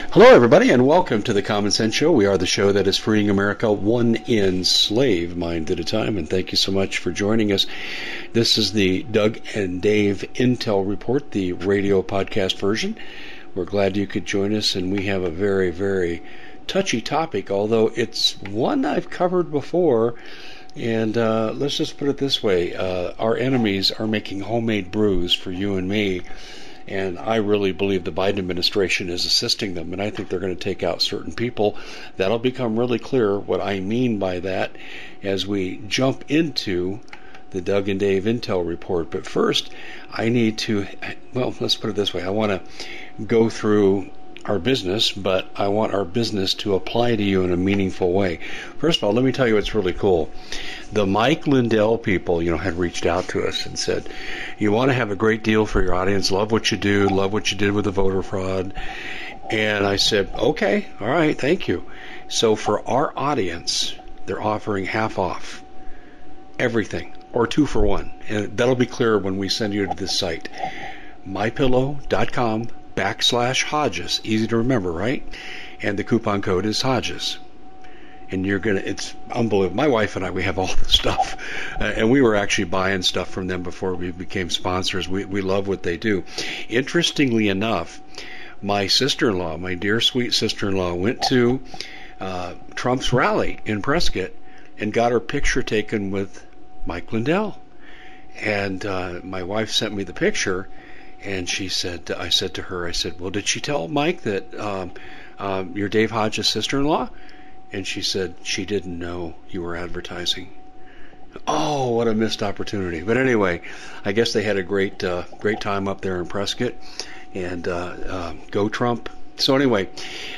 Hello, everybody, and welcome to the Common Sense Show. We are the show that is freeing America one enslaved mind at a time, and thank you so much for joining us. This is the Doug and Dave Intel Report, the radio podcast version. We're glad you could join us, and we have a very, very touchy topic, although it's one I've covered before. And let's just put it this way. Our enemies are making homemade brews for you and me. And I really believe the Biden administration is assisting them, and I think they're going to take out certain people. That'll become really clear what I mean by that as we jump into the Doug and Dave Intel Report. But first, I need to, let's put it this way. I want to go through our business, but I want our business to apply to you in a meaningful way. First of all, let me tell you what's really cool. The Mike Lindell people, had reached out to us and said, you want to have a great deal for your audience, love what you do, love what you did with the voter fraud. And I said, okay, all right, thank you. So for our audience, they're offering half off everything, or 2 for 1. And that'll be clear when we send you to this site, mypillow.com/Hodges. Easy to remember, right? And the coupon code is Hodges. And it's unbelievable. My wife and I, we have all the stuff. And we were actually buying stuff from them before we became sponsors. We love what they do. Interestingly enough, my sister-in-law, my dear sweet sister-in-law, went to Trump's rally in Prescott and got her picture taken with Mike Lindell. And my wife sent me the picture, and I said to her, well, did she tell Mike that you're Dave Hodges' sister-in-law? And she said she didn't know you were advertising. Oh, what a missed opportunity. But anyway, I guess they had a great time up there in Prescott. And go Trump. So anyway,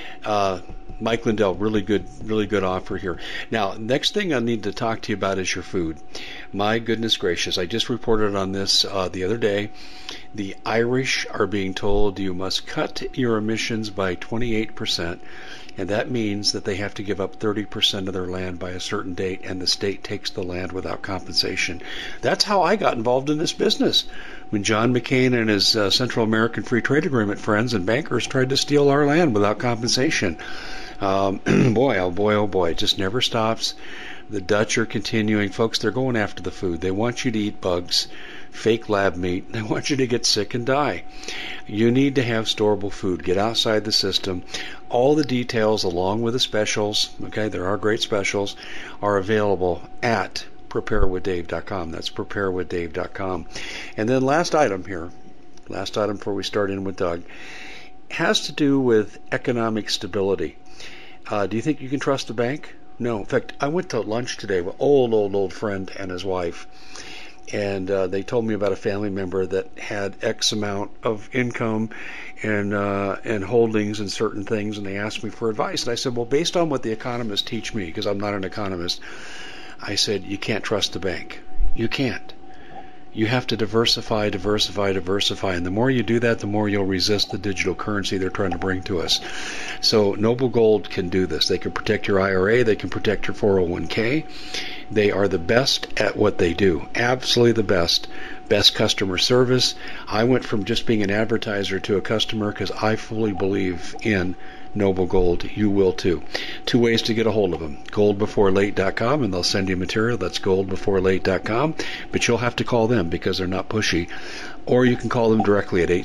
Mike Lindell, really good offer here. Now, next thing I need to talk to you about is your food. My goodness gracious, I just reported on this the other day. The Irish are being told you must cut your emissions by 28%, and that means that they have to give up 30% of their land by a certain date, and the state takes the land without compensation. That's how I got involved in this business, when John McCain and his Central American Free Trade Agreement friends and bankers tried to steal our land without compensation. Boy, oh boy, it just never stops. The Dutch are continuing. Folks, they're going after the food. They want you to eat bugs, fake lab meat. They want you to get sick and die. You need to have storable food. Get outside the system. All the details, along with the specials, okay, there are great specials, are available at preparewithdave.com. That's preparewithdave.com. And then last item before we start in with Doug, has to do with economic stability. Do you think you can trust the bank? No. In fact, I went to lunch today with old friend and his wife, and they told me about a family member that had X amount of income and holdings and certain things, and they asked me for advice. And I said, well, based on what the economists teach me, because I'm not an economist, I said, you can't trust the bank. You can't. You have to diversify, and the more you do that, the more you'll resist the digital currency they're trying to bring to us. So Noble Gold can do this. They can protect your IRA. They can protect your 401k. They are the best at what they do. Absolutely the best. Best customer service. I went from just being an advertiser to a customer because I fully believe in Noble Gold. You will too. 2 ways to get a hold of them. Goldbeforelate.com, and they'll send you material. That's goldbeforelate.com. But you'll have to call them because they're not pushy. Or you can call them directly at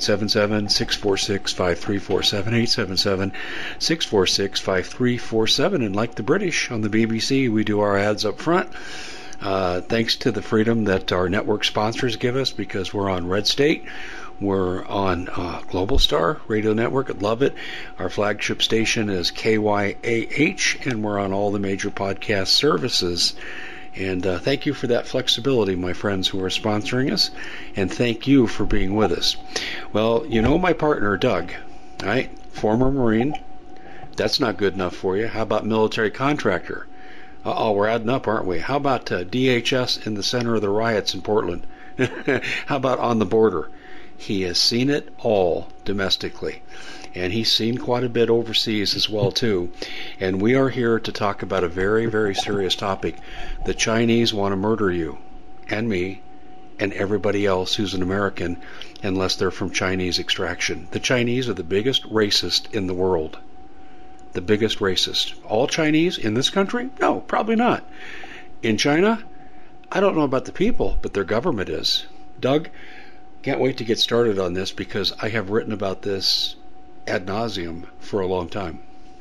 877-646-5347, 877-646-5347. And like the British on the BBC, we do our ads up front. Thanks to the freedom that our network sponsors give us, because we're on Red State. We're on Global Star Radio Network. Love it. Our flagship station is KYAH, and we're on all the major podcast services. And thank you for that flexibility, my friends who are sponsoring us, and thank you for being with us. Well, you know my partner, Doug, right? Former Marine. That's not good enough for you. How about military contractor? We're adding up, aren't we? How about DHS in the center of the riots in Portland? How about on the border? He has seen it all domestically, and he's seen quite a bit overseas as well, too. And we are here to talk about a very, very serious topic. The Chinese want to murder you and me and everybody else who's an American unless they're from Chinese extraction. The Chinese are the biggest racist in the world. the biggest racist. All Chinese in this country? No, probably not. In China, I don't know about the people, but their government is. Doug, can't wait to get started on this because I have written about this ad nauseum for a long time.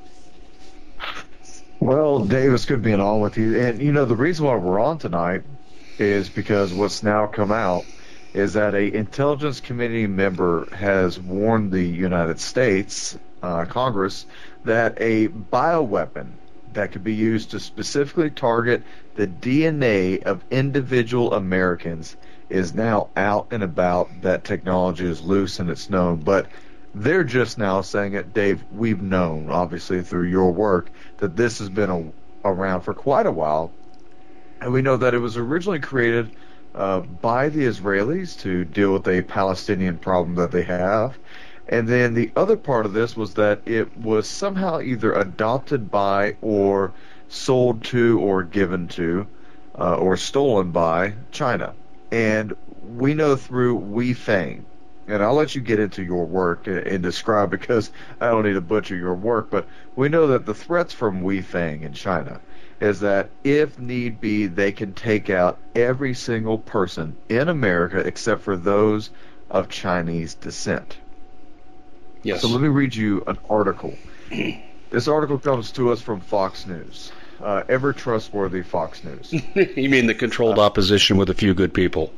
Well, Dave, it's good being on with you. And, the reason why we're on tonight is because what's now come out is that a Intelligence Committee member has warned the United States Congress that a bioweapon that could be used to specifically target the DNA of individual Americans is now out and about. That technology is loose and it's known. But they're just now saying it, Dave. We've known, obviously, through your work, that this has been around for quite a while. And we know that it was originally created by the Israelis to deal with a Palestinian problem that they have. And then the other part of this was that it was somehow either adopted by or sold to or given to or stolen by China. And we know through Weifeng, and I'll let you get into your work and describe, because I don't need to butcher your work, but we know that the threats from Weifeng in China is that if need be, they can take out every single person in America except for those of Chinese descent. Yes. So let me read you an article. This article comes to us from Fox News. Ever trustworthy Fox News. You mean the controlled opposition with a few good people?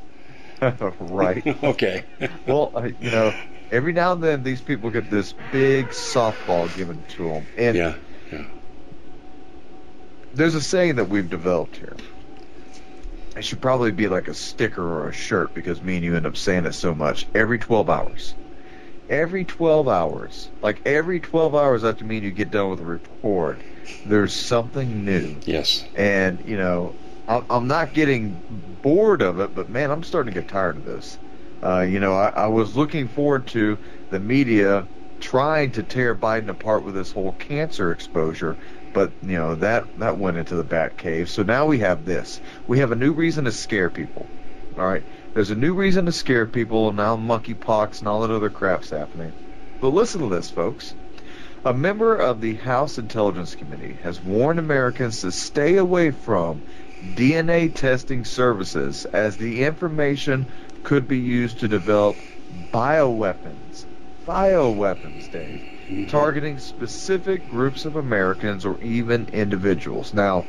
Right. Okay. Well, every now and then these people get this big softball given to them. And yeah. There's a saying that we've developed here. It should probably be like a sticker or a shirt, because me and you end up saying it so much. Every 12 hours. Every 12 hours. Like every 12 hours after me and you get done with a report, there's something new. Yes. And, I'm not getting bored of it, but man, I'm starting to get tired of this. I was looking forward to the media trying to tear Biden apart with this whole cancer exposure, but that went into the bat cave. So now we have this. We have a new reason to scare people. All right, there's a new reason to scare people, and now monkeypox and all that other crap's happening. But listen to this, folks. A member of the House Intelligence Committee has warned Americans to stay away from DNA testing services, as the information could be used to develop bioweapons, Dave, targeting specific groups of Americans or even individuals. Now,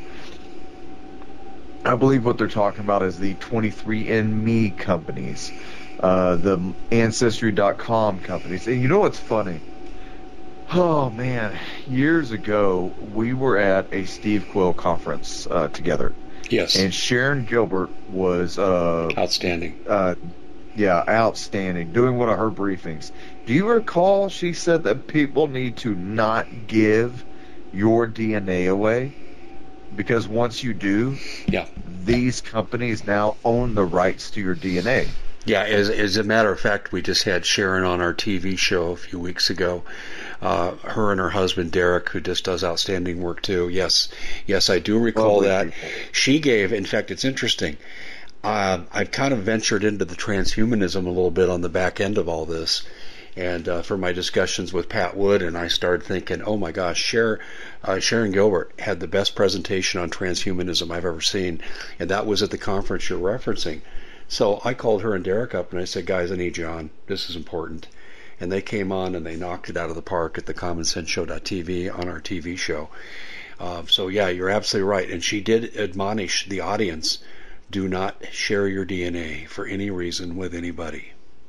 I believe what they're talking about is the 23andMe companies, the Ancestry.com companies. And you know what's funny? Oh, man. Years ago, we were at a Steve Quill conference together. Yes. And Sharon Gilbert was outstanding. Outstanding, doing one of her briefings. Do you recall she said that people need to not give your DNA away? Because once you do, these companies now own the rights to your DNA. Yeah, as a matter of fact, we just had Sharon on our TV show a few weeks ago. Her and her husband, Derek, who just does outstanding work too. Yes, I do recall that. People. She gave, in fact, it's interesting. I've kind of ventured into the transhumanism a little bit on the back end of all this. And for my discussions with Pat Wood, and I started thinking, oh my gosh, Sharon Gilbert had the best presentation on transhumanism I've ever seen. And that was at the conference you're referencing. So I called her and Derek up and I said, guys, I need you on. This is important. And they came on and they knocked it out of the park at the CommonSenseShow.tv on our TV show. So yeah, you're absolutely right. And she did admonish the audience, do not share your DNA for any reason with anybody.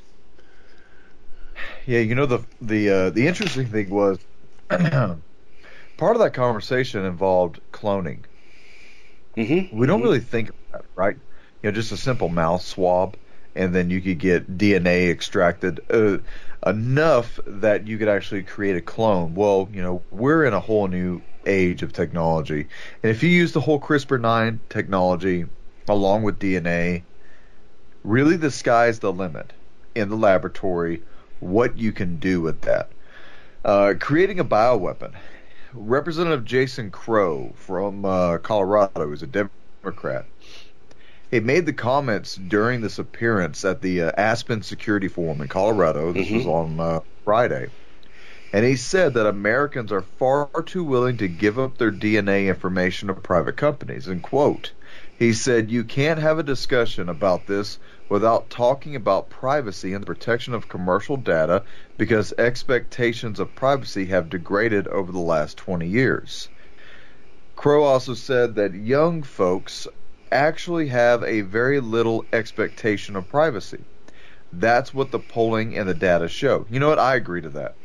Yeah, the interesting thing was part of that conversation involved cloning. Mm-hmm. We don't really think about it, right? Just a simple mouth swab, and then you could get DNA extracted enough that you could actually create a clone. Well, we're in a whole new age of technology, and if you use the whole CRISPR-9 technology along with DNA, really the sky's the limit in the laboratory. What you can do with that. Creating a bioweapon. Representative Jason Crow from Colorado, who's a Democrat, he made the comments during this appearance at the Aspen Security Forum in Colorado. This was on Friday. And he said that Americans are far too willing to give up their DNA information to private companies. And quote, he said, you can't have a discussion about this without talking about privacy and the protection of commercial data because expectations of privacy have degraded over the last 20 years. Crow also said that young folks actually have a very little expectation of privacy. That's what the polling and the data show. You know what? I agree to that.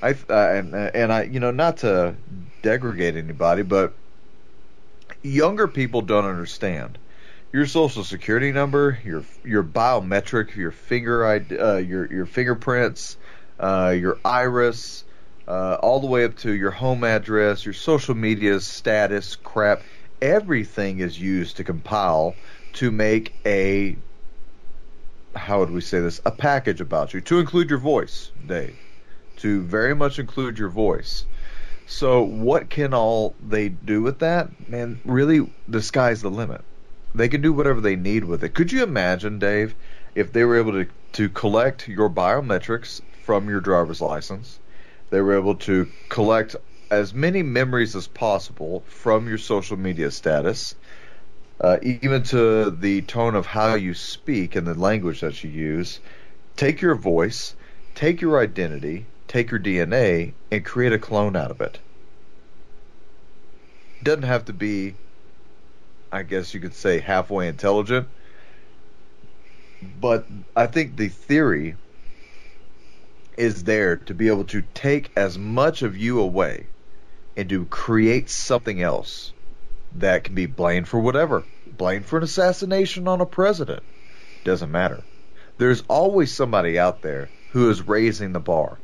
Not to degrade anybody, but younger people don't understand. Your social security number, your biometric, your your fingerprints, your iris, all the way up to your home address, your social media status, crap. Everything is used to compile to make a, how would we say this, a package about you, to include your voice, Dave. To very much include your voice. So what can all they do with that? Man, really, the sky's the limit. They can do whatever they need with it. Could you imagine, Dave, if they were able to collect your biometrics from your driver's license, they were able to collect as many memories as possible from your social media status, even to the tone of how you speak and the language that you use, take your voice, take your identity, take your DNA, and create a clone out of it. It doesn't have to be, I guess you could say, halfway intelligent, but I think the theory is there to be able to take as much of you away and to create something else that can be blamed for whatever. Blamed for an assassination on a president. Doesn't matter. There's always somebody out there who is raising the bar.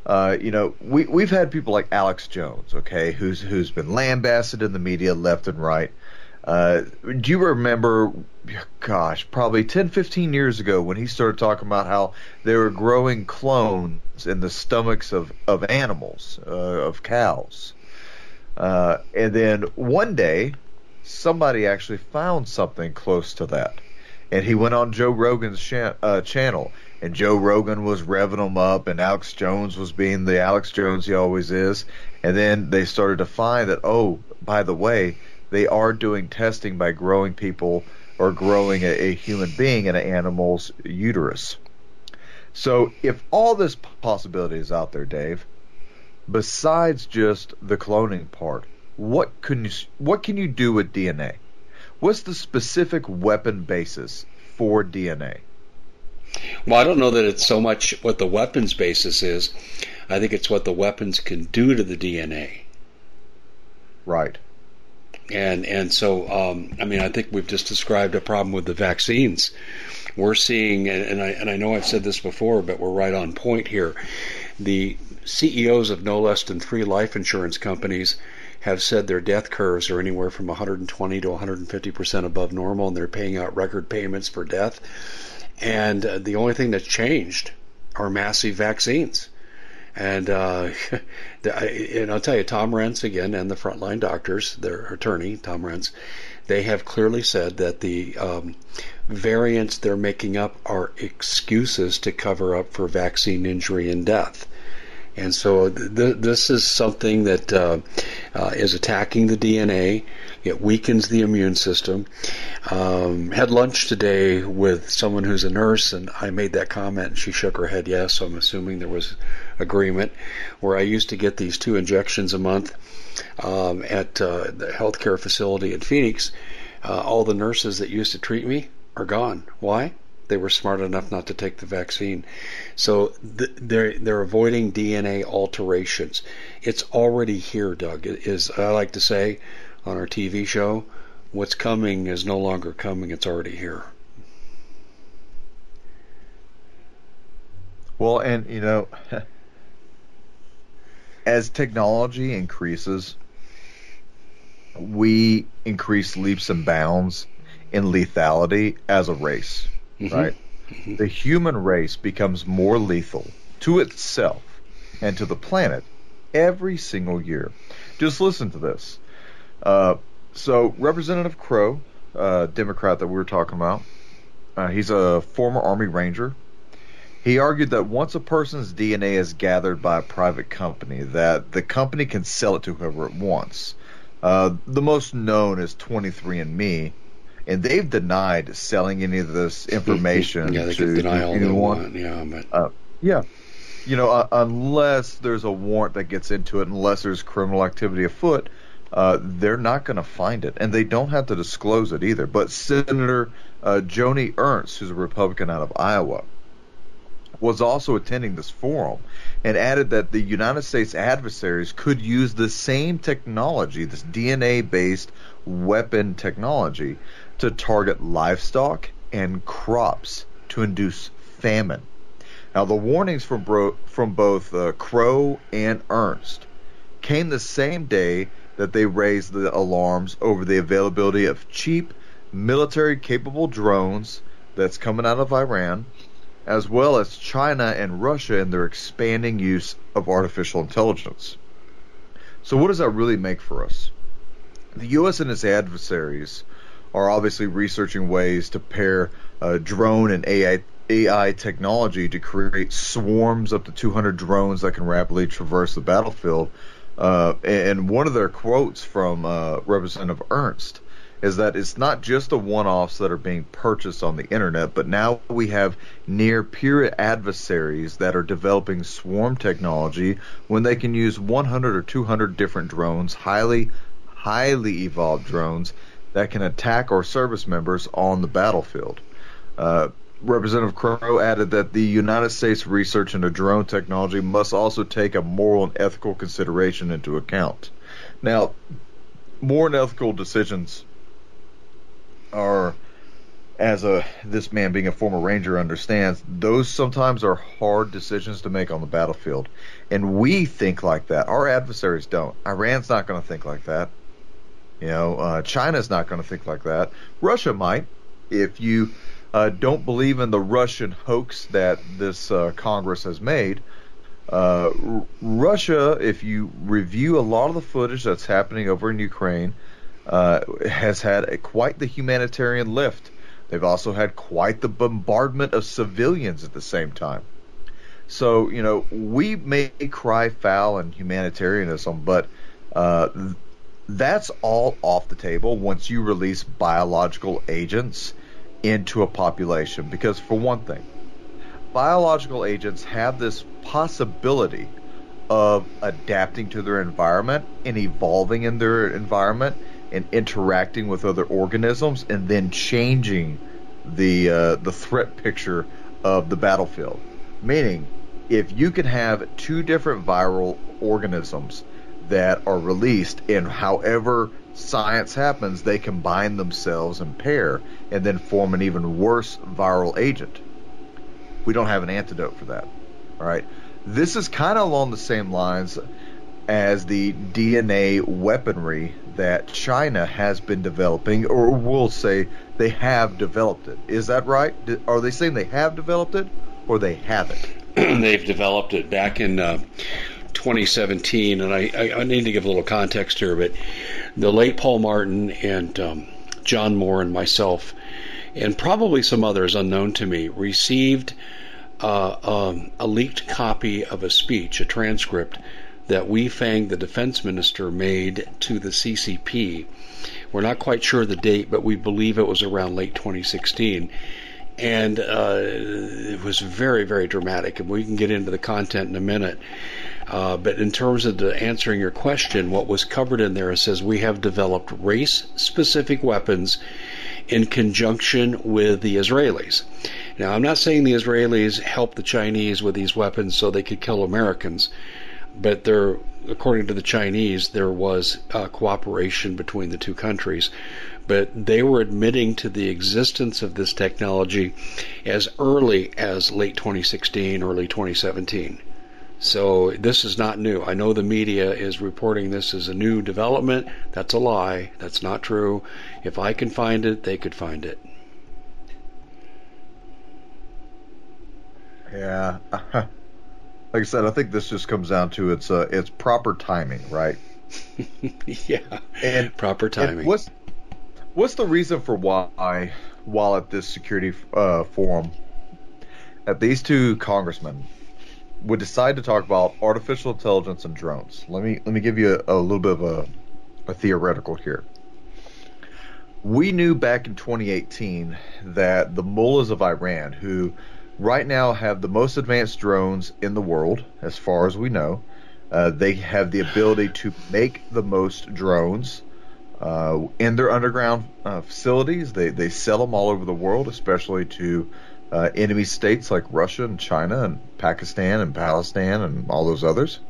We've had people like Alex Jones, okay, who's been lambasted in the media left and right. Do you remember, gosh, probably 10, 15 years ago when he started talking about how they were growing clones in the stomachs of animals, of cows? And then one day, somebody actually found something close to that. And he went on Joe Rogan's channel, and Joe Rogan was revving him up, and Alex Jones was being the Alex Jones he always is. And then they started to find that, oh, by the way, they are doing testing by growing people or growing a human being in an animal's uterus. So if all this possibility is out there, Dave, besides just the cloning part, what can you do with DNA? What's the specific weapon basis for DNA? Well, I don't know that it's so much what the weapons basis is. I think it's what the weapons can do to the DNA. Right. And so, I think we've just described a problem with the vaccines. We're seeing, and I know I've said this before, but we're right on point here. The CEOs of no less than 3 life insurance companies have said their death curves are anywhere from 120 to 150% above normal, and they're paying out record payments for death. And the only thing that's changed are massive vaccines. And I'll tell you, Tom Renz again, and the frontline doctors, their attorney, Tom Renz, they have clearly said that the variants they're making up are excuses to cover up for vaccine injury and death. And so this is something that is attacking the DNA. It weakens the immune system. Had lunch today with someone who's a nurse, and I made that comment, and she shook her head yes, so I'm assuming there was agreement, where I used to get these 2 injections a month at the healthcare facility in Phoenix. All the nurses that used to treat me are gone. Why? They were smart enough not to take the vaccine. So they're avoiding DNA alterations. It's already here, Doug. It is, I like to say on our TV show, what's coming is no longer coming, it's already here. Well, and as technology increases, we increase leaps and bounds in lethality as a race. Mm-hmm. Right? Mm-hmm. The human race becomes more lethal to itself and to the planet every single year. Just listen to this. So Representative Crow, Democrat that we were talking about, he's a former Army Ranger. He argued that once a person's DNA is gathered by a private company, that the company can sell it to whoever it wants. The most known is 23andMe, and they've denied selling any of this information Yeah, they to can deny all they anyone. want. Yeah, but Yeah, unless there's a warrant that gets into it, unless there's criminal activity afoot, they're not going to find it, and they don't have to disclose it either. But Senator Joni Ernst, who's a Republican out of Iowa, was also attending this forum and added that the United States adversaries could use the same technology, this DNA-based weapon technology, to target livestock and crops to induce famine. Now, the warnings from both Crow and Ernst came the same day that they raised the alarms over the availability of cheap, military-capable drones that's coming out of Iran, as well as China and Russia in their expanding use of artificial intelligence. So what does that really make for us? The U.S. and its adversaries are obviously researching ways to pair drone and AI technology to create swarms up to 200 drones that can rapidly traverse the battlefield. And one of their quotes from Representative Ernst is that it's not just the one-offs that are being purchased on the internet, but now we have near-peer adversaries that are developing swarm technology when they can use 100 or 200 different drones, highly evolved drones, that can attack our service members on the battlefield. Representative Crow added that the United States research into drone technology must also take a moral and ethical consideration into account. Now, moral and ethical decisions are, as this man being a former Ranger understands, those sometimes are hard decisions to make on the battlefield. And we think like that. Our adversaries don't. Iran's not going to think like that. China's not going to think like that. Russia might. If you don't believe in the Russian hoax that this Congress has made, Russia, if you review a lot of the footage that's happening over in Ukraine, has had quite the humanitarian lift. They've also had quite the bombardment of civilians at the same time. So, we may cry foul and humanitarianism, but that's all off the table once you release biological agents into a population. Because, for one thing, biological agents have this possibility of adapting to their environment and evolving in their environment and interacting with other organisms, and then changing the threat picture of the battlefield. Meaning, if you can have two different viral organisms that are released, and however science happens, they combine themselves and pair, and then form an even worse viral agent. We don't have an antidote for that. All right. This is kind of along the same lines as the DNA weaponry that China has been developing, or we'll say they have developed it. Is that right? Are they saying they have developed it, or they haven't? They've developed it back in 2017, and I need to give a little context here, but the late Paul Martin and John Moore and myself, and probably some others unknown to me, received a leaked copy of a speech, a transcript, that Wei Fang, the defense minister, made to the CCP. We're not quite sure the date, but we believe it was around late 2016. And it was very, very dramatic, and we can get into the content in a minute. But in terms of answering your question, what was covered in there, it says we have developed race-specific weapons in conjunction with the Israelis. Now, I'm not saying the Israelis helped the Chinese with these weapons so they could kill Americans, but according to the Chinese, there was cooperation between the two countries. But they were admitting to the existence of this technology as early as late 2016, early 2017. So this is not new. I know the media is reporting this as a new development. That's a lie. That's not true. If I can find it, they could find it. Yeah. Like I said, I think this just comes down to it's proper timing, right? Yeah. And proper timing. And what's the reason for why, while at this security forum, that these two congressmen would decide to talk about artificial intelligence and drones. Let me give you a little bit of a theoretical here. We knew back in 2018 that the mullahs of Iran, who right now have the most advanced drones in the world, as far as we know, they have the ability to make the most drones in their underground facilities. They sell them all over the world, especially to enemy states like Russia and China and Pakistan and Palestine and all those others.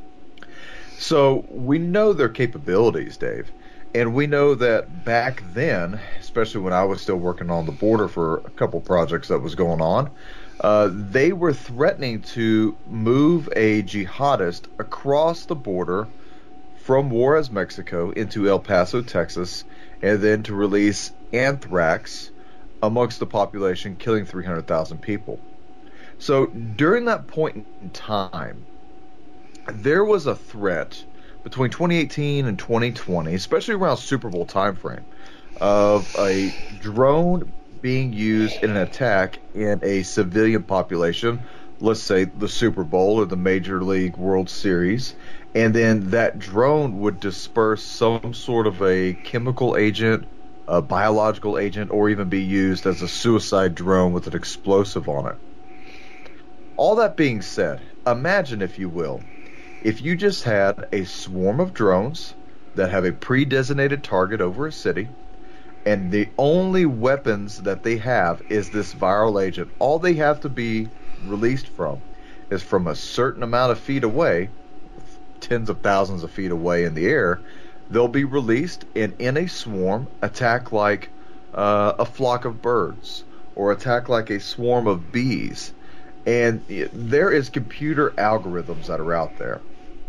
So we know their capabilities, Dave. And we know that back then, especially when I was still working on the border for a couple projects that was going on, they were threatening to move a jihadist across the border from Juarez, Mexico, into El Paso, Texas, and then to release anthrax amongst the population, killing 300,000 people. So during that point in time, there was a threat between 2018 and 2020, especially around Super Bowl timeframe, of a drone being used in an attack in a civilian population, let's say the Super Bowl or the Major League World Series, and then that drone would disperse some sort of a chemical agent, a biological agent, or even be used as a suicide drone with an explosive on it. All that being said, imagine, if you will, if you just had a swarm of drones that have a pre-designated target over a city, and the only weapons that they have is this viral agent. All they have to be released from is from a certain amount of feet away, tens of thousands of feet away in the air. They'll be released and in a swarm attack like a flock of birds, or attack like a swarm of bees. And there is computer algorithms that are out there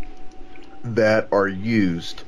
that are used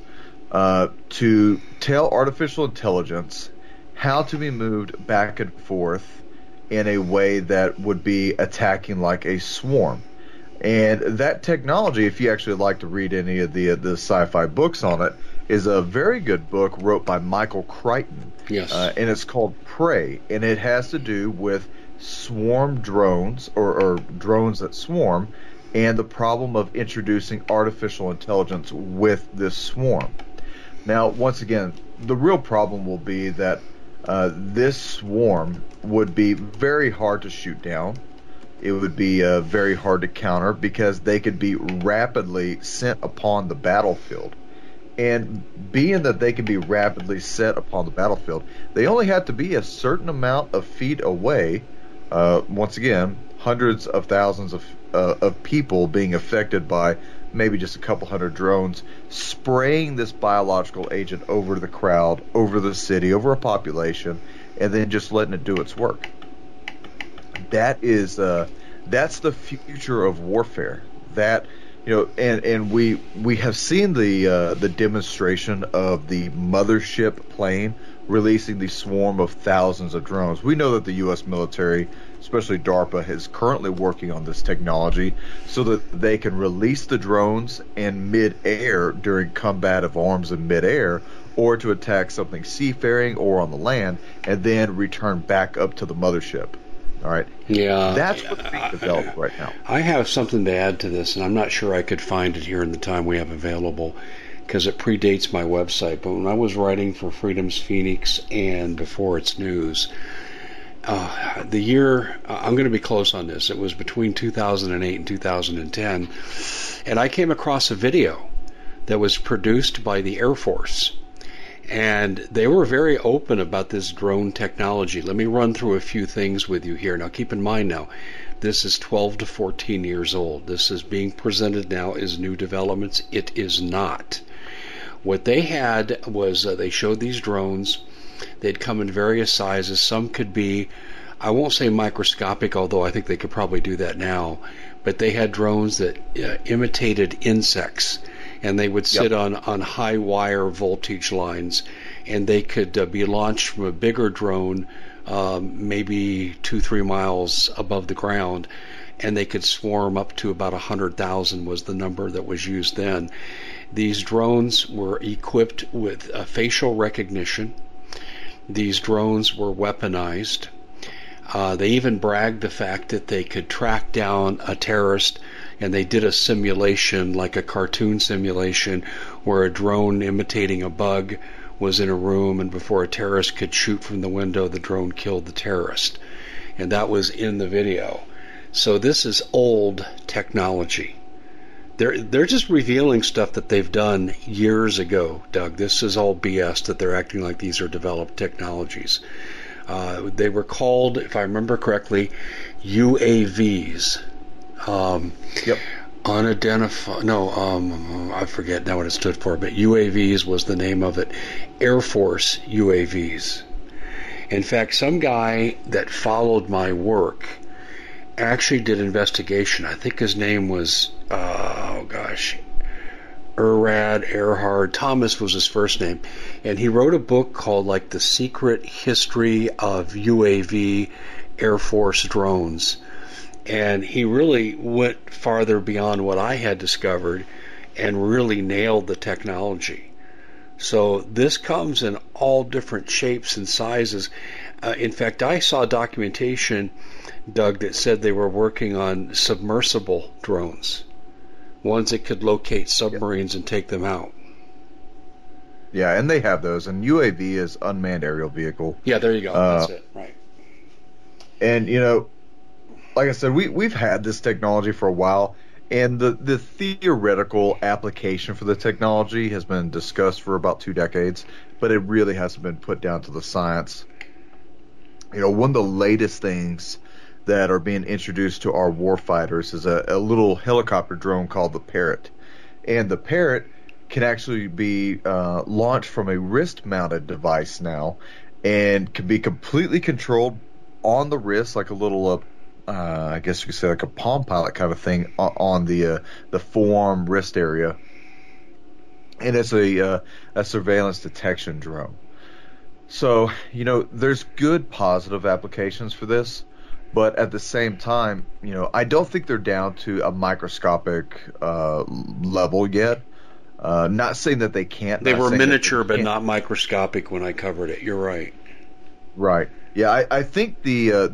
to tell artificial intelligence how to be moved back and forth in a way that would be attacking like a swarm. And that technology, if you actually like to read any of the sci-fi books on it, is a very good book wrote by Michael Crichton. Yes. And it's called Prey, and it has to do with swarm drones, or drones that swarm, and the problem of introducing artificial intelligence with this swarm. Now, once again, the real problem will be that this swarm would be very hard to shoot down. It would be very hard to counter, because they could be rapidly sent upon the battlefield. And being that they can be rapidly set upon the battlefield, they only have to be a certain amount of feet away. Once again, hundreds of thousands of people being affected by maybe just a couple hundred drones, spraying this biological agent over the crowd, over the city, over a population, and then just letting it do its work. That's the future of warfare. That, and we have seen the demonstration of the mothership plane releasing the swarm of thousands of drones. We know that the U.S. military, especially DARPA, is currently working on this technology so that they can release the drones in mid-air during combat of arms in mid-air, or to attack something seafaring or on the land, and then return back up to the mothership. All right. Yeah. That's what's being developed right now. I have something to add to this, and I'm not sure I could find it here in the time we have available, because it predates my website. But when I was writing for Freedom's Phoenix and before its news, the year, I'm going to be close on this, it was between 2008 and 2010, and I came across a video that was produced by the Air Force. And they were very open about this drone technology. Let me run through a few things with you here. Now, keep in mind now, this is 12 to 14 years old. This is being presented now as new developments. It is not. What they had was they showed these drones. They'd come in various sizes. Some could be, I won't say microscopic, although I think they could probably do that now, but they had drones that imitated insects. And they would sit on high wire voltage lines, and they could be launched from a bigger drone, maybe 2-3 miles above the ground, and they could swarm up to about 100,000 was the number that was used then. These drones were equipped with facial recognition. These drones were weaponized. They even bragged the fact that they could track down a terrorist, and they did a simulation, like a cartoon simulation, where a drone imitating a bug was in a room, and before a terrorist could shoot from the window, the drone killed the terrorist. And that was in the video. So this is old technology. They're just revealing stuff that they've done years ago, Doug. This is all BS that they're acting like these are developed technologies. They were called, if I remember correctly, UAVs. Yep. Unidentified. No, I forget now what it stood for, but UAVs was the name of it. Air Force UAVs. In fact, some guy that followed my work actually did investigation. I think his name was, Erhard Earhart. Thomas was his first name. And he wrote a book called, like, The Secret History of UAV Air Force Drones. And he really went farther beyond what I had discovered and really nailed the technology. So this comes in all different shapes and sizes. In fact, I saw documentation, Doug, that said they were working on submersible drones, ones that could locate submarines and take them out. Yeah, and they have those. And UAV is unmanned aerial vehicle. Yeah, there you go. That's it. Right. And, you know, like I said, we've had this technology for a while, and the theoretical application for the technology has been discussed for about 2 decades, but it really hasn't been put down to the science. You know, one of the latest things that are being introduced to our warfighters is a little helicopter drone called the Parrot. And the Parrot can actually be launched from a wrist-mounted device now, and can be completely controlled on the wrist, like a little I guess you could say like a Palm Pilot kind of thing on the forearm wrist area, and it's a surveillance detection drone. So, you know, there's good positive applications for this, but at the same time, you know, I don't think they're down to a microscopic level yet. Not saying that they can't. They were miniature, but not microscopic when I covered it. You're right. Right. Yeah, I think the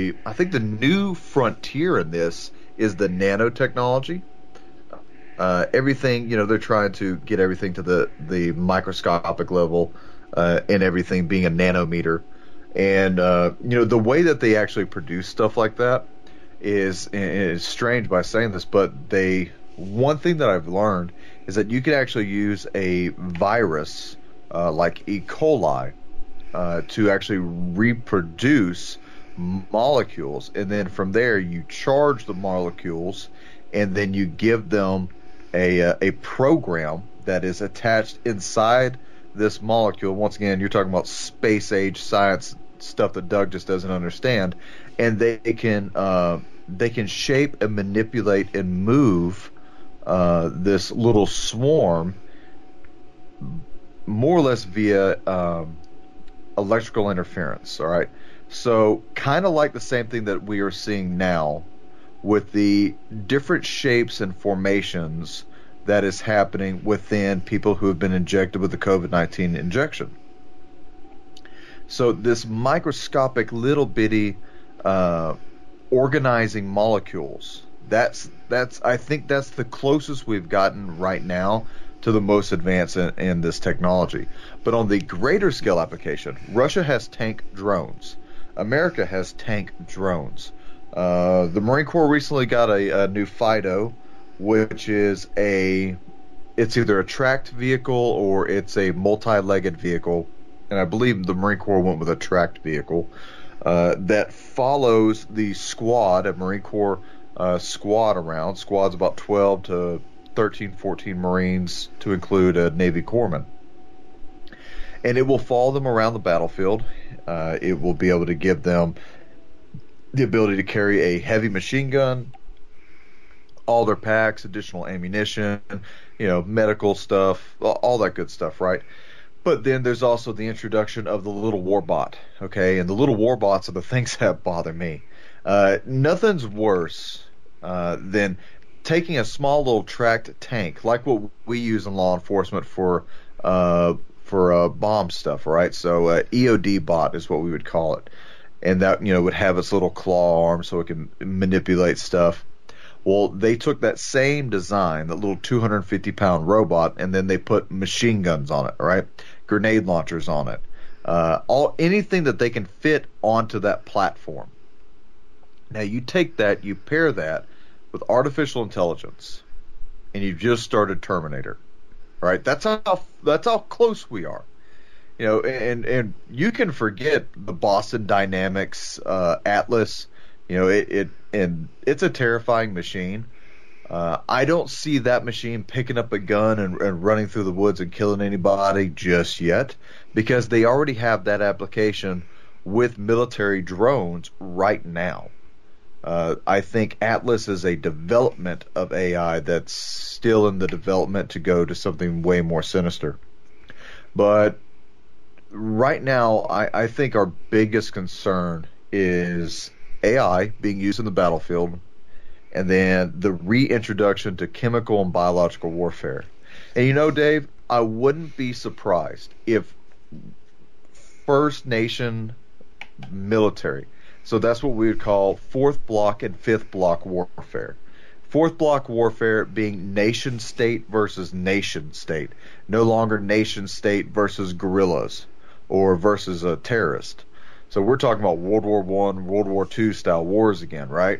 new frontier in this is the nanotechnology. Everything, you know, they're trying to get everything to the microscopic level, and everything being a nanometer. And you know, the way that they actually produce stuff like that is strange by saying this, but one thing that I've learned is that you can actually use a virus like E. coli to actually reproduce molecules, and then from there you charge the molecules, and then you give them a program that is attached inside this molecule. Once again, you're talking about space age science stuff that Doug just doesn't understand, and they can shape and manipulate and move this little swarm more or less via electrical interference. All right, so kind of like the same thing that we are seeing now with the different shapes and formations that is happening within people who have been injected with the COVID-19 injection. So this microscopic little bitty organizing molecules, that's I think that's the closest we've gotten right now to the most advanced in this technology. But on the greater scale application, Russia has tank drones. America has tank drones. The Marine Corps recently got a new Fido, which is it's either a tracked vehicle or it's a multi-legged vehicle. And I believe the Marine Corps went with a tracked vehicle that follows the squad, a Marine Corps squad around. Squad's about 12 to 13, 14 Marines, to include a Navy corpsman. And it will follow them around the battlefield. It will be able to give them the ability to carry a heavy machine gun, all their packs, additional ammunition, you know, medical stuff, all that good stuff, right? But then there's also the introduction of the little warbot, okay? And the little warbots are the things that bother me. Nothing's worse than taking a small little tracked tank, like what we use in law enforcement for bomb stuff, right? So EOD bot is what we would call it. and that would have its little claw arm so it can manipulate stuff. Well, they took that same design, that little 250-pound robot, and then they put machine guns on it, right? Grenade launchers on it, anything that they can fit onto that platform. Now you take that, you pair that with artificial intelligence, and you just started Terminator, right? That's how close we are. And you can forget the Boston Dynamics Atlas. It's a terrifying machine. I don't see that machine picking up a gun and running through the woods and killing anybody just yet, because they already have that application with military drones right now. I think Atlas is a development of AI that's still in the development to go to something way more sinister. But right now, I think our biggest concern is AI being used in the battlefield, and then the reintroduction to chemical and biological warfare. And Dave, I wouldn't be surprised if First Nation military, so that's what we would call fourth block and fifth block warfare. Fourth block warfare being nation state versus nation state, no longer nation state versus guerrillas or versus a terrorist. So we're talking about World War I, World War II style wars again, right?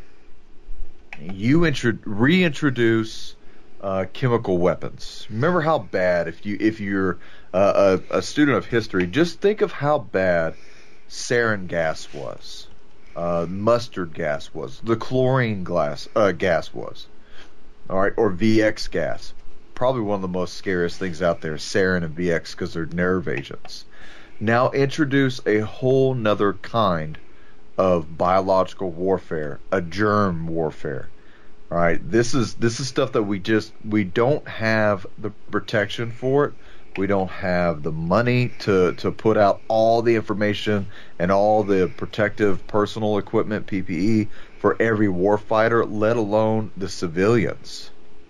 You reintroduce chemical weapons. Remember how bad, if you're a student of history, just think of how bad sarin gas was, mustard gas was, the chlorine gas was, all right, or VX gas. Probably one of the most scariest things out there, sarin and VX, because they're nerve agents. Now introduce a whole nother kind of biological warfare, a germ warfare. All right, this is stuff that we don't have the protection for it. We don't have the money to put out all the information and all the protective personal equipment, PPE, for every warfighter, let alone the civilians.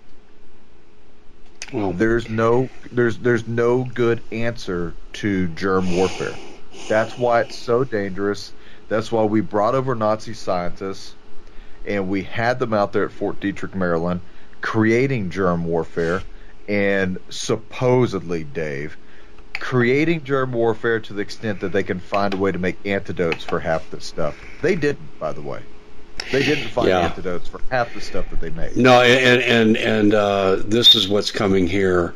Well, there's no good answer to germ warfare. That's why it's so dangerous. That's why we brought over Nazi scientists, and we had them out there at Fort Detrick, Maryland, creating germ warfare, and supposedly, Dave, creating germ warfare to the extent that they can find a way to make antidotes for half this stuff. They didn't, by the way. They didn't find antidotes for half the stuff that they made. No, and this is what's coming here.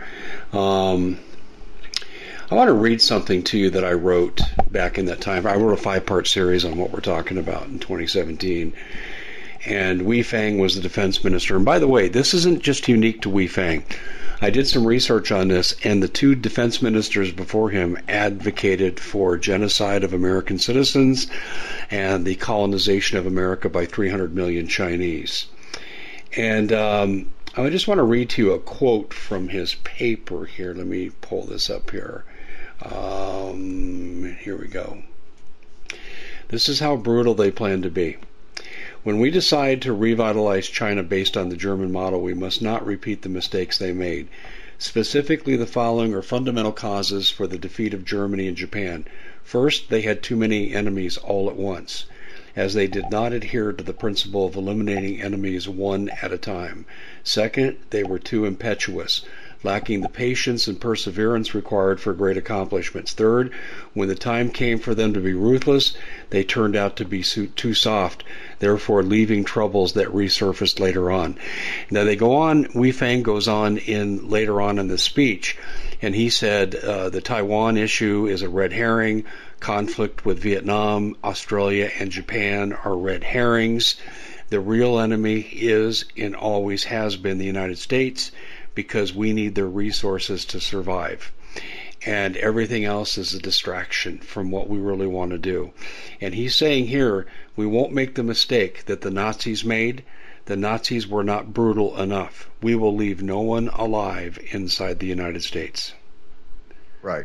I want to read something to you that I wrote back in that time. I wrote a 5-part series on what we're talking about in 2017. And Wei Fang was the defense minister. And by the way, this isn't just unique to Wei Fang. I did some research on this, and the 2 defense ministers before him advocated for genocide of American citizens and the colonization of America by 300 million Chinese. And I just want to read to you a quote from his paper here. Let me pull this up here. Here we go. This is how brutal they plan to be. When we decide to revitalize China based on the German model, we must not repeat the mistakes they made. Specifically, the following are fundamental causes for the defeat of Germany and Japan. First, they had too many enemies all at once, as they did not adhere to the principle of eliminating enemies one at a time. Second, they were too impetuous, lacking the patience and perseverance required for great accomplishments. Third, when the time came for them to be ruthless, they turned out to be too soft, therefore leaving troubles that resurfaced later on. Now they go on, Wei Fang goes on later on in the speech, and he said the Taiwan issue is a red herring. Conflict with Vietnam, Australia, and Japan are red herrings. The real enemy is and always has been the United States, because we need their resources to survive. And everything else is a distraction from what we really want to do. And he's saying here, we won't make the mistake that the Nazis made. The Nazis were not brutal enough. We will leave no one alive inside the United States. Right.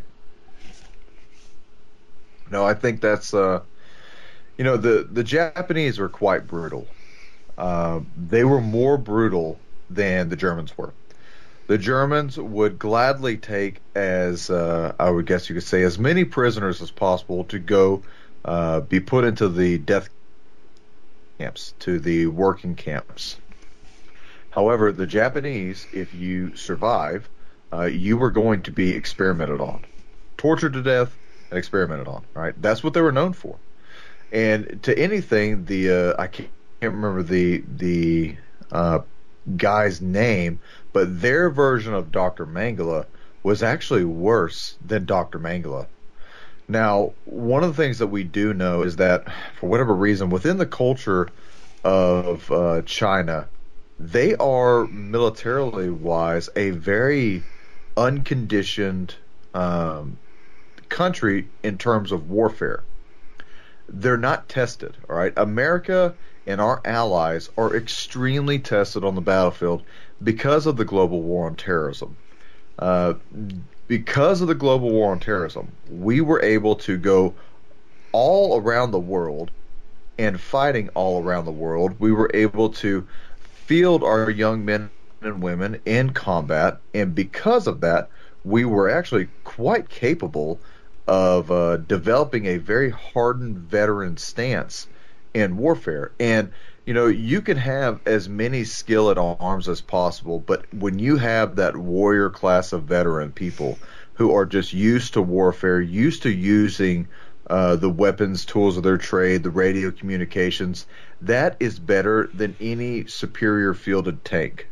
No, I think that's, the Japanese were quite brutal. They were more brutal than the Germans were. The Germans would gladly take, as I would guess you could say, as many prisoners as possible to go be put into the death camps, to the working camps. However, the Japanese, if you survive, you were going to be experimented on, tortured to death, and experimented on. Right? That's what they were known for. And to anything, I can't remember the guy's name, but their version of Dr. Mengele was actually worse than Dr. Mengele. Now, one of the things that we do know is that, for whatever reason, within the culture of China, they are militarily wise a very unconditioned country in terms of warfare. They're not tested, all right? America and our allies are extremely tested on the battlefield because of the global war on terrorism. Because of the global war on terrorism, we were able to go all around the world and fighting all around the world. We were able to field our young men and women in combat, and because of that, we were actually quite capable of developing a very hardened veteran stance in warfare. And you can have as many skill at arms as possible, but when you have that warrior class of veteran people who are just used to warfare, used to using the weapons, tools of their trade, the radio communications, that is better than any superior fielded tank.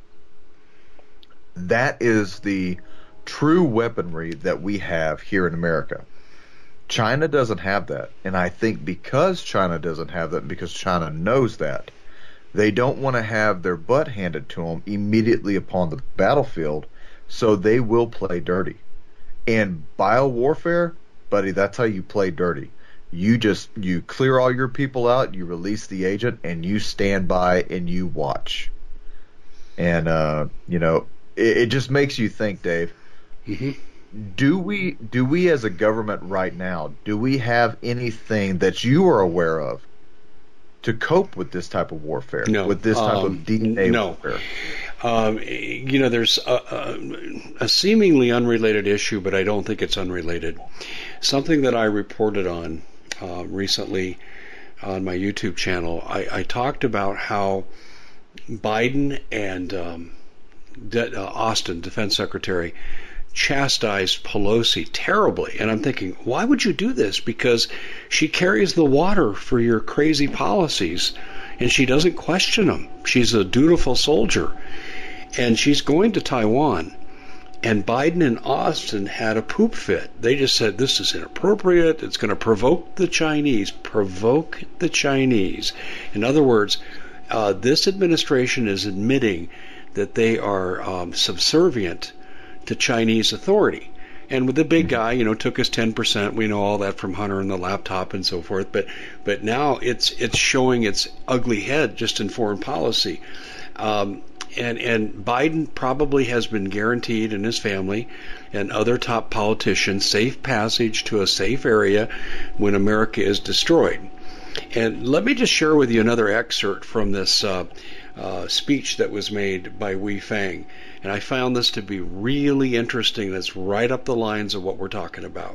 That is the true weaponry that we have here in America. China doesn't have that, and I think because China doesn't have that, because China knows that, they don't want to have their butt handed to them immediately upon the battlefield, so they will play dirty. And biowarfare, buddy, that's how you play dirty. You clear all your people out, you release the agent, and you stand by and you watch. And it just makes you think, Dave. Mm-hmm. Do we as a government right now, do we have anything that you are aware of to cope with this type of warfare? No. With this type of DNA warfare? There's a seemingly unrelated issue, but I don't think it's unrelated. Something that I reported on recently on my YouTube channel, I talked about how Biden and Austin, Defense Secretary, chastised Pelosi terribly. And I'm thinking, why would you do this? Because she carries the water for your crazy policies, and she doesn't question them. She's a dutiful soldier. And she's going to Taiwan. And Biden and Austin had a poop fit. They just said, this is inappropriate. It's going to provoke the Chinese. Provoke the Chinese. In other words, this administration is admitting that they are subservient to Chinese authority. And with the big guy, took us 10%. We know all that from Hunter and the laptop and so forth. But now it's showing its ugly head just in foreign policy. And Biden probably has been guaranteed, and his family and other top politicians, safe passage to a safe area when America is destroyed. And let me just share with you another excerpt from this speech that was made by Wei Fang. And I found this to be really interesting. That's right up the lines of what we're talking about.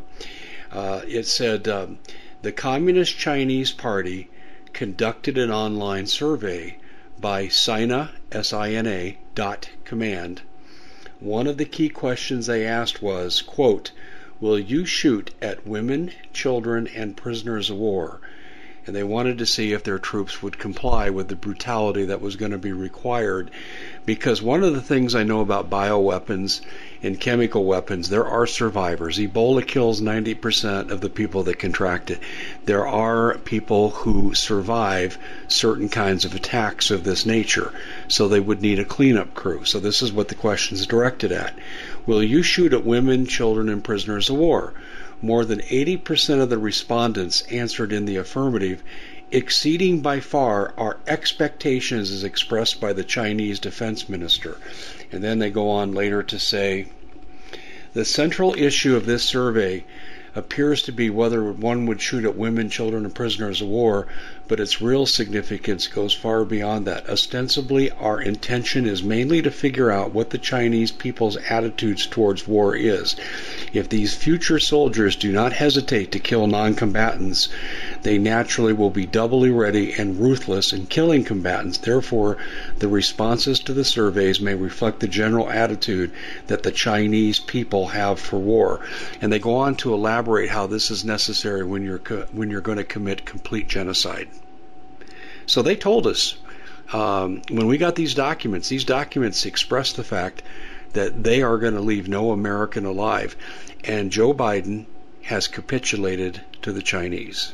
It said, the Communist Chinese Party conducted an online survey by Sina, S-I-N-A, .command. One of the key questions they asked was, quote, will you shoot at women, children, and prisoners of war? And they wanted to see if their troops would comply with the brutality that was going to be required. Because one of the things I know about bioweapons and chemical weapons, there are survivors. Ebola kills 90% of the people that contract it. There are people who survive certain kinds of attacks of this nature. So they would need a cleanup crew. So this is what the question is directed at. Will you shoot at women, children, and prisoners of war? More than 80% of the respondents answered in the affirmative, exceeding by far our expectations as expressed by the Chinese defense minister. And then they go on later to say, the central issue of this survey appears to be whether one would shoot at women, children, and prisoners of war, but its real significance goes far beyond that. Ostensibly, our intention is mainly to figure out what the Chinese people's attitudes towards war is. If these future soldiers do not hesitate to kill non-combatants, they naturally will be doubly ready and ruthless in killing combatants. Therefore, the responses to the surveys may reflect the general attitude that the Chinese people have for war. And they go on to elaborate how this is necessary when you're going to commit complete genocide. So they told us when we got these documents express the fact that they are going to leave no American alive. And Joe Biden has capitulated to the Chinese.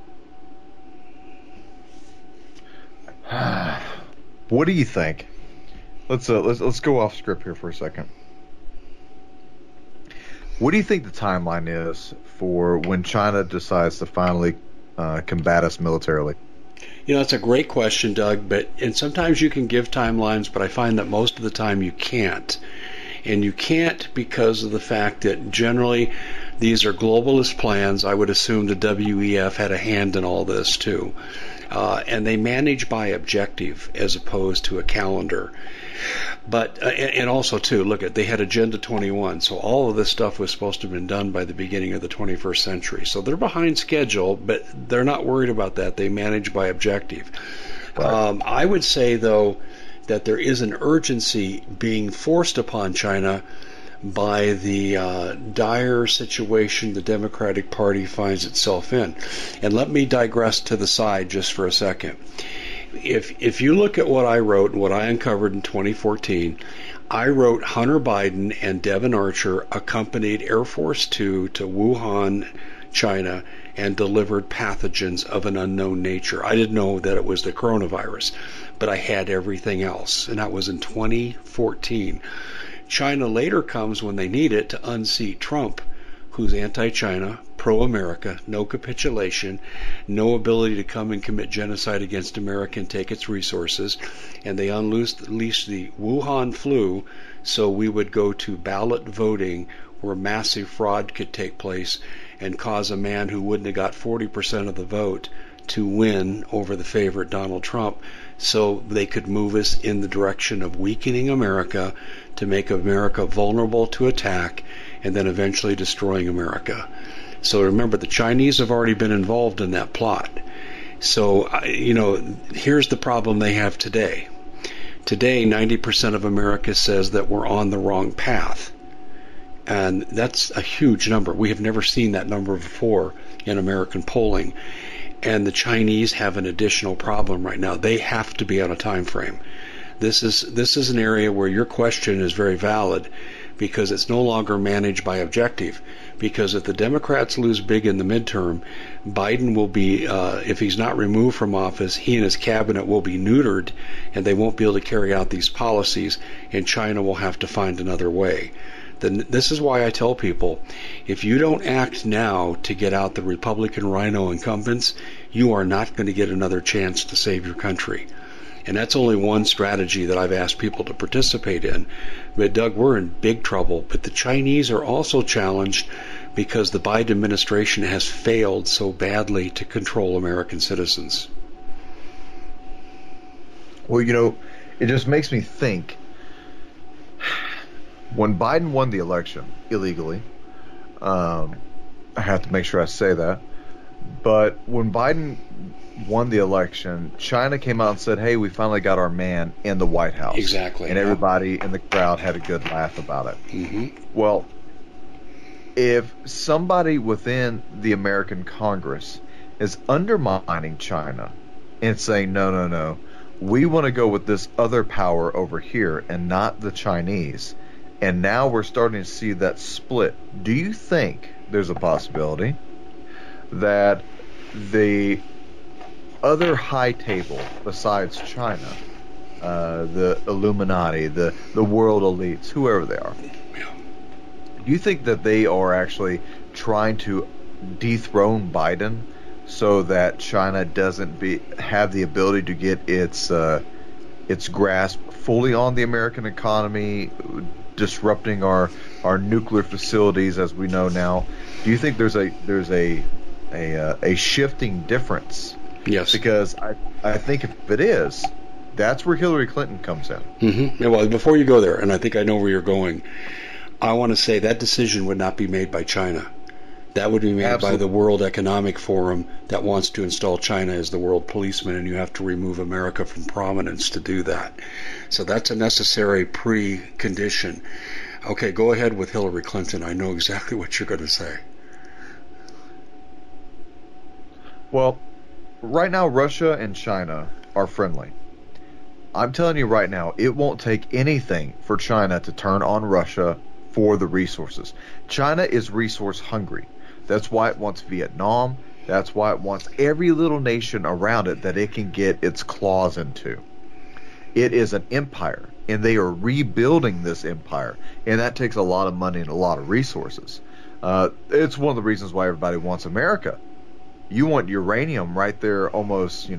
What do you think? Let's go off script here for a second. What do you think the timeline is for when China decides to finally combat us militarily? You know, it's a great question, Doug, and sometimes you can give timelines, but I find that most of the time you can't. And you can't because of the fact that generally these are globalist plans. I would assume the WEF had a hand in all this too. And they manage by objective as opposed to a calendar. But and also too, look at they had Agenda 21, so all of this stuff was supposed to have been done by the beginning of the 21st century. So they're behind schedule, but they're not worried about that. They manage by objective. Right. I would say though that there is an urgency being forced upon China by the dire situation the Democratic Party finds itself in. And let me digress to the side just for a second. If you look at what I wrote and what I uncovered in 2014, I wrote Hunter Biden and Devon Archer accompanied Air Force Two to Wuhan, China, and delivered pathogens of an unknown nature. I didn't know that it was the coronavirus, but I had everything else, and that was in 2014. China later comes when they need it to unseat Trump, who's anti-China, pro-America, no capitulation, no ability to come and commit genocide against America and take its resources, and they unleashed the Wuhan flu so we would go to ballot voting where massive fraud could take place and cause a man who wouldn't have got 40% of the vote to win over the favorite Donald Trump, so they could move us in the direction of weakening America to make America vulnerable to attack and then eventually destroying America. So remember, the Chinese have already been involved in that plot. So, here's the problem they have today. Today, 90% of America says that we're on the wrong path. And that's a huge number. We have never seen that number before in American polling. And the Chinese have an additional problem right now. They have to be on a time frame. This is an area where your question is very valid because it's no longer managed by objective. Because if the Democrats lose big in the midterm, Biden will be, if he's not removed from office, he and his cabinet will be neutered and they won't be able to carry out these policies, and China will have to find another way. This is why I tell people, if you don't act now to get out the Republican rhino incumbents, you are not going to get another chance to save your country. And that's only one strategy that I've asked people to participate in. But Doug, we're in big trouble. But the Chinese are also challenged because the Biden administration has failed so badly to control American citizens. Well, it just makes me think, when Biden won the election illegally, I have to make sure I say that, but when Biden won the election, China came out and said, hey, we finally got our man in the White House. Exactly. And everybody in the crowd had a good laugh about it. Mm-hmm. Well, if somebody within the American Congress is undermining China and saying, no, we want to go with this other power over here and not the Chinese, and now we're starting to see that split, do you think there's a possibility that the other high table besides China, the Illuminati, the world elites, whoever they are, do you think that they are actually trying to dethrone Biden so that China doesn't have the ability to get its grasp fully on the American economy, disrupting our nuclear facilities as we know now? Do you think there's a shifting difference? Yes. Because I think if it is, that's where Hillary Clinton comes in. Mm-hmm. Yeah, well, before you go there, and I think I know where you're going, I want to say that decision would not be made by China. That would be made Absolutely. by the World Economic Forum that wants to install China as the world policeman, and you have to remove America from prominence to do that. So that's a necessary precondition. Okay, go ahead with Hillary Clinton. I know exactly what you're going to say. Well, right now, Russia and China are friendly. I'm telling you right now, it won't take anything for China to turn on Russia for the resources. China is resource hungry. That's why it wants Vietnam. That's why it wants every little nation around it that it can get its claws into. It is an empire, and they are rebuilding this empire, and that takes a lot of money and a lot of resources. It's one of the reasons why everybody wants America. You want uranium right there almost,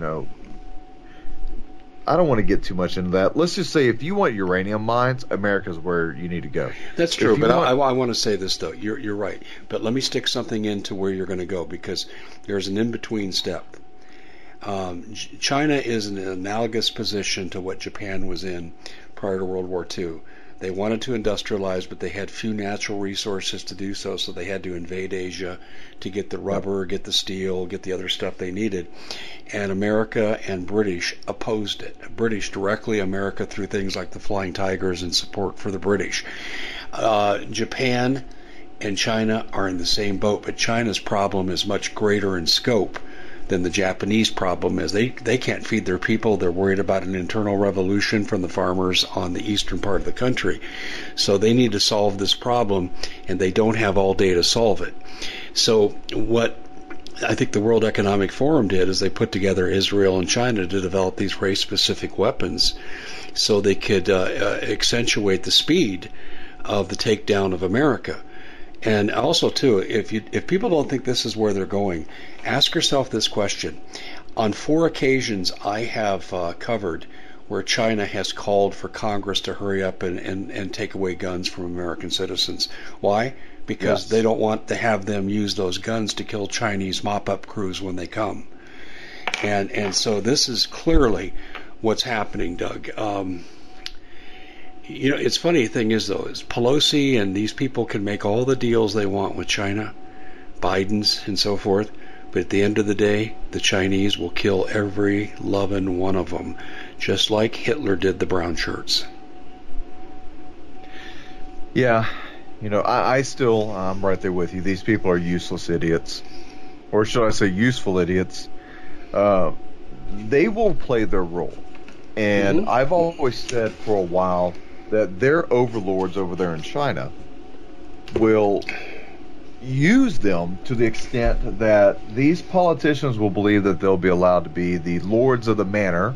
I don't want to get too much into that. Let's just say if you want uranium mines, America's where you need to go. That's true, but I want to say this, though. You're right. But let me stick something into where you're going to go, because there's an in-between step. China is in an analogous position to what Japan was in prior to World War II. They wanted to industrialize, but they had few natural resources to do so, so they had to invade Asia to get the rubber, get the steel, get the other stuff they needed. And America and British opposed it. British directly, America through things like the Flying Tigers and support for the British. Japan and China are in the same boat, but China's problem is much greater in scope than the Japanese problem is. They can't feed their people. They're worried about an internal revolution from the farmers on the eastern part of the country. So they need to solve this problem, and they don't have all day to solve it. So what I think the World Economic Forum did is they put together Israel and China to develop these race-specific weapons so they could accentuate the speed of the takedown of America. And also, too, if people don't think this is where they're going, ask yourself this question. On 4 occasions I have covered where China has called for Congress to hurry up and take away guns from American citizens. Why? Because they don't want to have them use those guns to kill Chinese mop-up crews when they come. And so this is clearly what's happening, Doug. It's funny thing is, though, is Pelosi and these people can make all the deals they want with China, Biden's and so forth, but at the end of the day, the Chinese will kill every loving one of them, just like Hitler did the brown shirts. Yeah, I'm right there with you. These people are useless idiots. Or should I say useful idiots. They will play their role. And I've always said for a while that their overlords over there in China will use them to the extent that these politicians will believe that they'll be allowed to be the lords of the manor,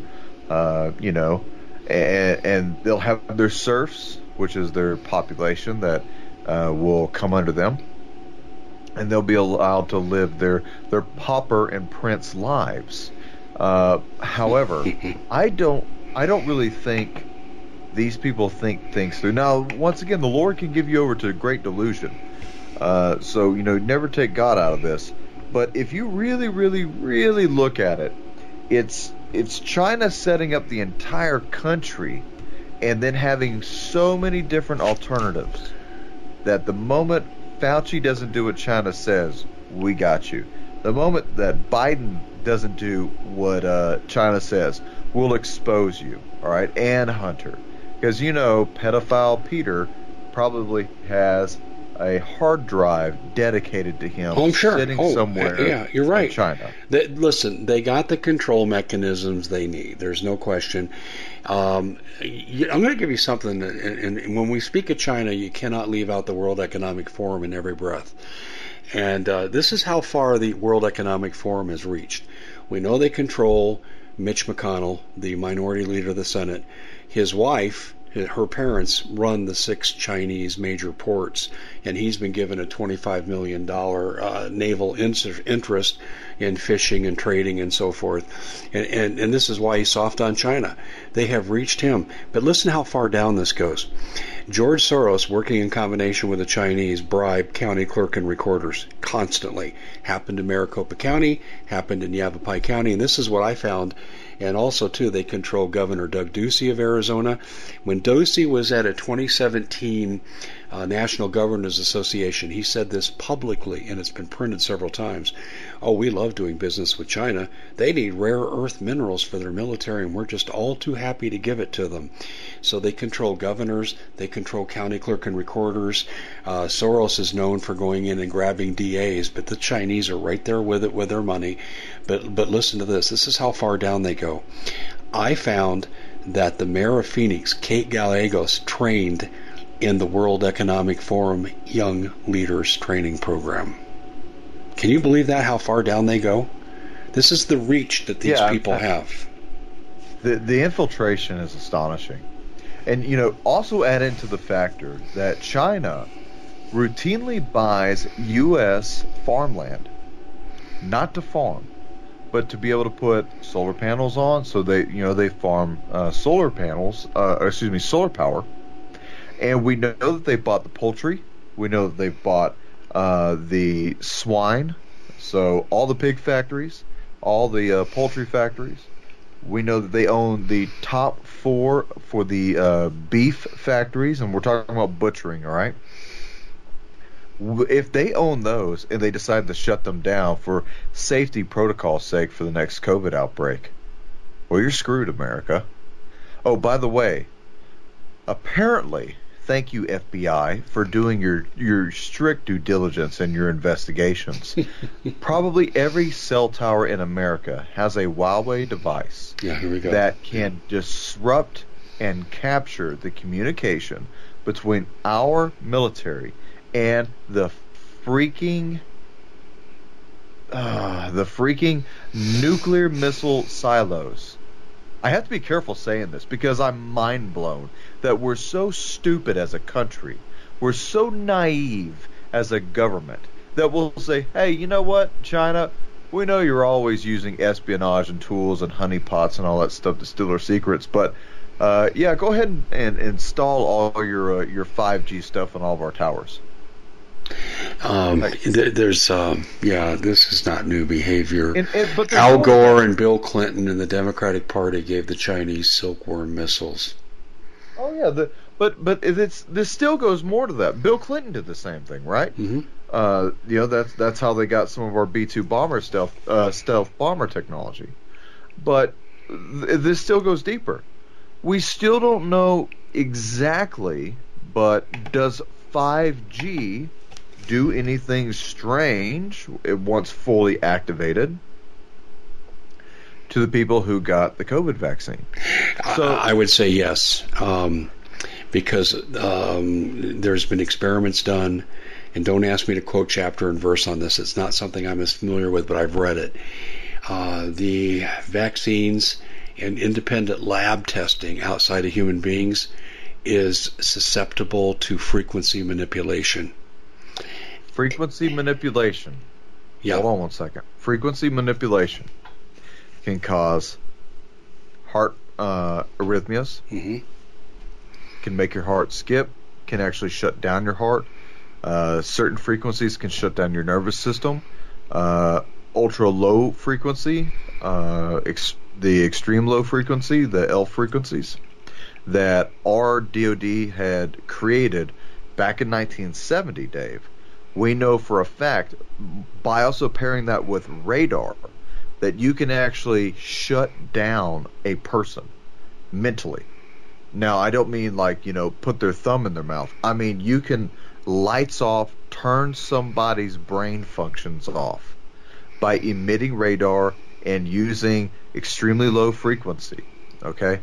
and they'll have their serfs, which is their population that will come under them, and they'll be allowed to live their pauper and prince lives. However, I don't really think these people think things through. Now, once again, the Lord can give you over to great delusion. So, never take God out of this. But if you really, really, really look at it, it's China setting up the entire country and then having so many different alternatives that the moment Fauci doesn't do what China says, we got you. The moment that Biden doesn't do what China says, we'll expose you, all right? And Hunter. Because, pedophile Peter probably has a hard drive dedicated to him sitting somewhere you're right. in China. Listen, they got the control mechanisms they need. There's no question. I'm going to give you something, and when we speak of China, you cannot leave out the World Economic Forum in every breath. And this is how far the World Economic Forum has reached. We know they control Mitch McConnell, the minority leader of the Senate. His wife, her parents, run the 6 Chinese major ports, and he's been given a $25 million naval interest in fishing and trading and so forth. And this is why he's soft on China. They have reached him. But listen how far down this goes. George Soros, working in combination with the Chinese, bribed county clerk and recorders constantly. Happened in Maricopa County, happened in Yavapai County, and this is what I found. And also, too, they control Governor Doug Ducey of Arizona. When Ducey was at a 2017 National Governors Association. He said this publicly, and it's been printed several times. Oh, we love doing business with China. They need rare earth minerals for their military, and we're just all too happy to give it to them. So they control governors, they control county clerk and recorders. Soros is known for going in and grabbing DAs, but the Chinese are right there with it with their money. But listen to this. This is how far down they go. I found that the mayor of Phoenix, Kate Gallegos, trained in the World Economic Forum Young Leaders Training Program. Can you believe that, how far down they go? This is the reach that these people have. The infiltration is astonishing. And, also add into the factor that China routinely buys U.S. farmland, not to farm, but to be able to put solar panels on. So they farm solar power. And we know that they bought the poultry. We know that they've bought the swine. So all the pig factories, all the poultry factories. We know that they own the top 4 for the beef factories, and we're talking about butchering, all right? If they own those and they decide to shut them down for safety protocol sake for the next COVID outbreak, well, you're screwed, America. Oh, by the way, apparently, thank you, FBI, for doing your strict due diligence in your investigations. Probably every cell tower in America has a Huawei device that can disrupt and capture the communication between our military and the freaking nuclear missile silos. I have to be careful saying this because I'm mind blown that we're so stupid as a country. We're so naive as a government that we'll say, hey, you know what, China, we know you're always using espionage and tools and honeypots and all that stuff to steal our secrets, but go ahead and install all your 5G stuff on all of our towers. This is not new behavior. But Al Gore and Bill Clinton and the Democratic Party gave the Chinese silkworm missiles. Oh yeah, but this still goes more to that. Bill Clinton did the same thing, right? Mm-hmm. That's how they got some of our B-2 bomber stealth bomber technology. But this still goes deeper. We still don't know exactly, but does 5G do anything strange once fully activated to the people who got the COVID vaccine? So I would say yes, because there's been experiments done, and don't ask me to quote chapter and verse on this. It's not something I'm as familiar with, but I've read it. The vaccines and independent lab testing outside of human beings is susceptible to frequency manipulation. Frequency manipulation. Yeah. Hold on one second. Frequency manipulation can cause heart arrhythmias. Mm-hmm. Can make your heart skip. Can actually shut down your heart. Certain frequencies can shut down your nervous system. Ultra low frequency, the extreme low frequency, the L frequencies that our DoD had created back in 1970, Dave. We know for a fact, by also pairing that with radar, that you can actually shut down a person mentally. Now, I don't mean put their thumb in their mouth. I mean, you can lights off, turn somebody's brain functions off by emitting radar and using extremely low frequency. Okay?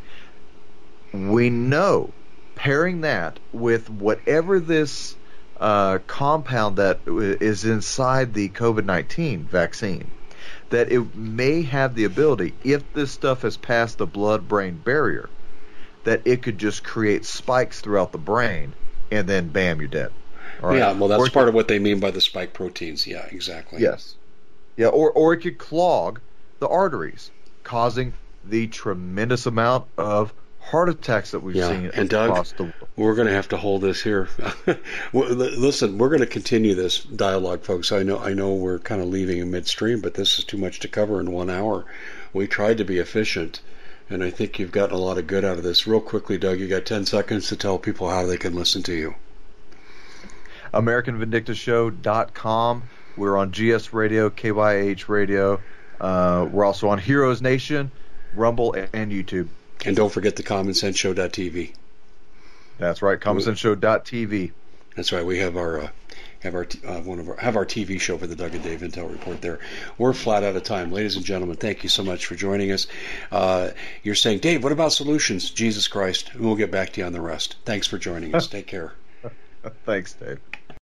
We know pairing that with whatever this compound that is inside the COVID-19 vaccine, that it may have the ability, if this stuff has passed the blood-brain barrier, that it could just create spikes throughout the brain, and then bam, you're dead. All right? Yeah, well, that's part of what they mean by the spike proteins. Yeah, exactly. Yes. Yeah, or it could clog the arteries, causing the tremendous amount of heart attacks that we've seen and Doug, across the world. We're going to have to hold this here. Listen, we're going to continue this dialogue, folks. I know we're kind of leaving in midstream, but this is too much to cover in 1 hour. We tried to be efficient, and I think you've gotten a lot of good out of this. Real quickly, Doug, you got 10 seconds to tell people how they can listen to you. AmericanVindictaShow.com. We're on GS Radio, KYH Radio. We're also on Heroes Nation, Rumble, and YouTube. And don't forget the CommonSenseShow.tv. That's right, CommonSenseShow.tv. That's right. We have our TV show for the Doug and Dave Intel Report there. We're flat out of time. Ladies and gentlemen, thank you so much for joining us. You're saying, Dave, what about solutions? Jesus Christ. And we'll get back to you on the rest. Thanks for joining us. Take care. Thanks, Dave.